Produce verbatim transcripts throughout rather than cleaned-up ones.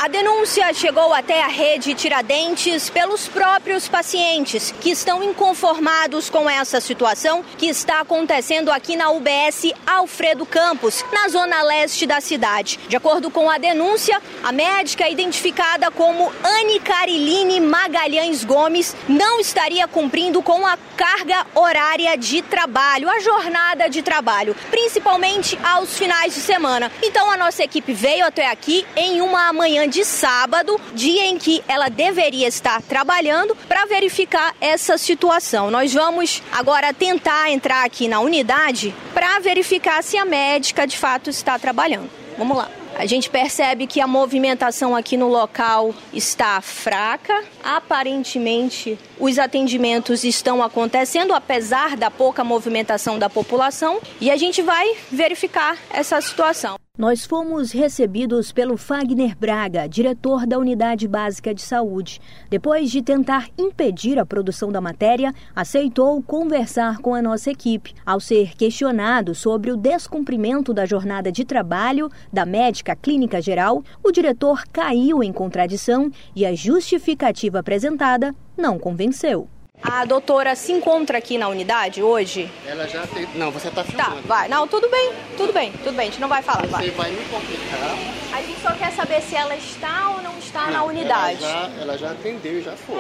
A denúncia chegou até a rede Tiradentes pelos próprios pacientes, que estão inconformados com essa situação que está acontecendo aqui na U B S Alfredo Campos, na zona leste da cidade. De acordo com a denúncia, a médica identificada como Anne Cariline Magalhães Gomes não estaria cumprindo com a carga horária de trabalho, a jornada de trabalho, principalmente aos finais de semana. Então a nossa equipe veio até aqui em uma manhã de sábado, dia em que ela deveria estar trabalhando, para verificar essa situação. Nós vamos agora tentar entrar aqui na unidade para verificar se a médica de fato está trabalhando. Vamos lá. A gente percebe que a movimentação aqui no local está fraca. Aparentemente, os atendimentos estão acontecendo, apesar da pouca movimentação da população. E a gente vai verificar essa situação. Nós fomos recebidos pelo Fagner Braga, diretor da Unidade Básica de Saúde. Depois de tentar impedir a produção da matéria, aceitou conversar com a nossa equipe. Ao ser questionado sobre o descumprimento da jornada de trabalho da médica clínica geral, o diretor caiu em contradição e a justificativa apresentada não convenceu. A doutora se encontra aqui na unidade hoje? Ela já tem... Não, você está filmando. Tá, vai. Não, tudo bem, tudo bem, tudo bem. A gente não vai falar, você vai. Você vai me complicar. A gente só quer saber se ela está ou não está não, na unidade. Ela já, ela já atendeu e já foi.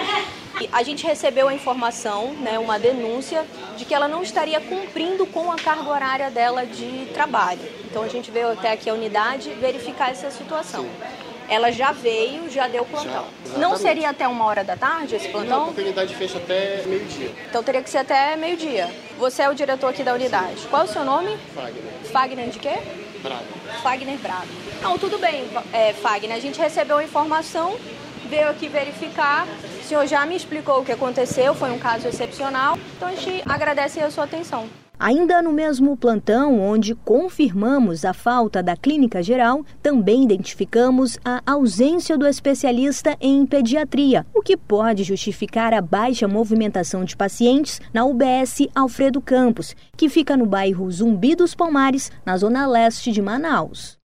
A gente recebeu a informação, né, uma denúncia, de que ela não estaria cumprindo com a carga horária dela de trabalho. Então a gente veio até aqui a unidade verificar essa situação. Sim. Ela já veio, já deu plantão. Já, não seria até uma hora da tarde esse plantão? Não, a unidade fecha até meio-dia. Então teria que ser até meio-dia. Você é o diretor aqui da unidade. Qual é o seu nome? Fagner. Fagner de quê? Braga. Fagner Braga. Não, tudo bem, é, Fagner. A gente recebeu a informação, veio aqui verificar. O senhor já me explicou o que aconteceu, foi um caso excepcional. Então a gente agradece a sua atenção. Ainda no mesmo plantão, onde confirmamos a falta da clínica geral, também identificamos a ausência do especialista em pediatria, o que pode justificar a baixa movimentação de pacientes na U B S Alfredo Campos, que fica no bairro Zumbi dos Palmares, na zona leste de Manaus.